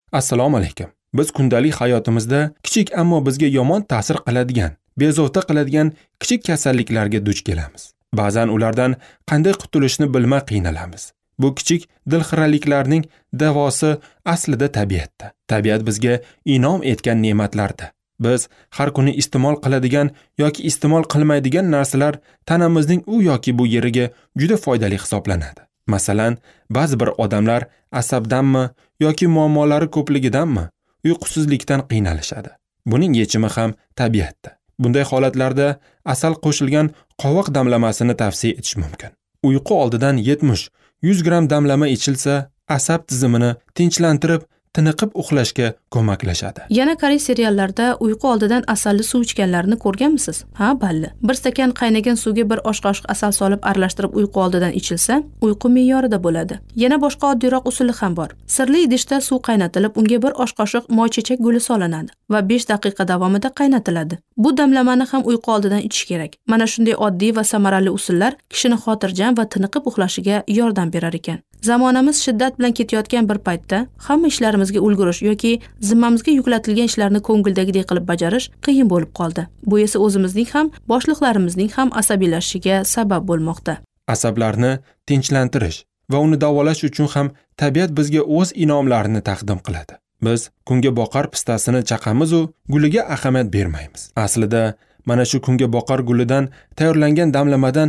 Assalomu alaykum. Biz kundalik hayotimizda kichik ammo bizga yomon ta'sir qiladigan, bezovta qiladigan kichik kasalliklarga duch kelamiz. Ba'zan ulardan qanday qutulishni bilmay qiynalamiz. Bu kichik dilxiraliklarning davosi aslida tabiatda. Tabiat bizga inom etgan ne'matlarda. Biz har kuni iste'mol qiladigan yoki iste'mol qilmaydigan narsalar tanamizning u yoki bu yeriga juda foydali hisoblanadi. Masalan, ba'zi bir odamlar asabdanmi yoki muammolari ko'pligidanmi uyqusizlikdan qiynalishadi. Buning yechimi ham tabiatda. Bunday holatlarda asal qo'shilgan qovoq damlamasini tavsiya etish mumkin. Uyqu oldidan 70-100 gram damlama ichilsa, asab tizimini tinchlantirib, tiniqib uxlashga ko'maklashadi. Yana koreys seriallarda uyqu oldidan asalli suv ichganlarini ko'rganmisiz? Ha, balli. Bir stakan qaynagan suvga bir osh qoshiq asal solib aralashtirib uyqu oldidan ichilsa, uyqu me'yorida bo'ladi. Yana boshqa oddiyroq usuli ham bor. Sirli idishda suv qaynatilib, unga bir osh qoshiq moychechak guli solinadi va 5 daqiqa davomida qaynatiladi. Bu damlamani ham uyqu oldidan ichish kerak. Mana shunday oddiy va samarali usullar kishini xotirjam va tiniqib uxlashiga yordam berar ekan. Zamonamiz shiddat bilan ketayotgan bir paytda hamma ishlarimizga ulgurish yoki zimmamizga yuklatilgan ishlarni ko'ngildagidek qilib bajarish qiyin bo'lib qoldi. Bu esa o'zimizning ham, boshliqlarimizning ham asabiylashishiga sabab bo'lmoqda. Asablarni tinchlantirish va uni davolash uchun ham tabiat bizga o'z inomlarini taqdim qiladi. Biz kunga boqar pistasini chaqamiz u guliga ahamiyat bermaymiz. Aslida mana shu kunga boqar gulidan tayyorlangan damlamadan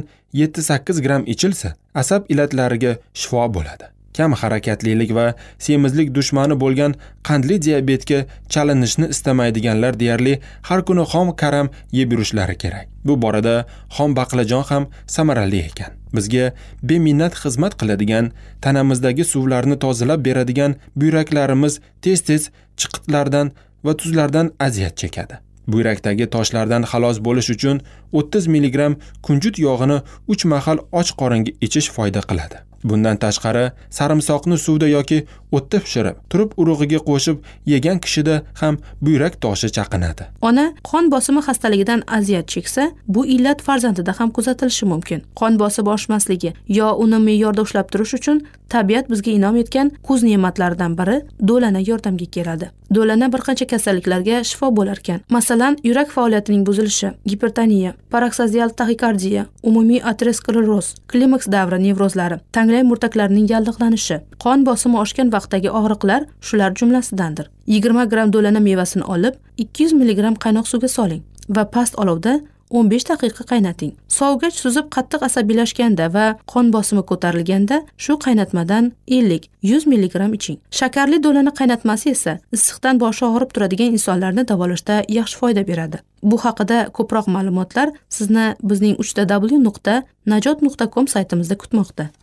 7-8 gram ichilsa, asab illatlariga shifo bo'ladi. Kam harakatlilik va semizlik dushmani bo'lgan qandli diabetga chalinishni istamaydiganlar deyarli har kuni xom karam yeb yurishlari kerak. Bu borada xom baqlajon ham samarali ekan. Bizga beminnat xizmat qiladigan, tanamizdagi suvlarni tozalab beradigan buyraklarimiz tez-tez chiqitlardan va tuzlardan aziyat chekadi. Buyrakdagi toshlardan xalos bo'lish uchun 30 mg kunjut yog'ini 3 mahal och qoringa ichish foyda qiladi. Bundan tashqari, sarimsoqni suvda yoki o'tda pishirib, turib urug'iga qo'shib yegan kishida ham buyrak toshi chaqinadi. Ona qon bosimi xastaligidan aziyat cheksa, bu illat farzandida ham kuzatilishi mumkin. Qon bosimi oshmasligi yo uni me'yorda ushlab turish uchun tabiat bizga inom etgan kuz ne'matlaridan biri do'lana yordamga keladi. Do'lana bir qancha kasalliklarga shifo bo'lar ekan. Masalan, yurak faoliyatining buzilishi, gipertoniya, paroksial taxikardiya, umumiy ateroskleroz, klimaks davri nevrozlari, tanglay murtaklarining yallig'lanishi, qon bosimi oshgan vaqtdagi og'riqlar shular jumlasidandir. 20 gram do'lana mevasini olib, 200 mg qaynoq suvga soling va past olovda 15 daqiqa qaynating. Sovgach suzib qattiq asabiylashganda va qon bosimi ko'tarilganda shu qaynatmadan 50-100 mg iching. Shakarli do'lana qaynatmasi esa issiqdan boshi og'rib turadigan insonlarni davolashda yaxshi foyda beradi. Bu haqida ko'proq ma'lumotlar sizni bizning 3w.najot.com saytimizda kutmoqda.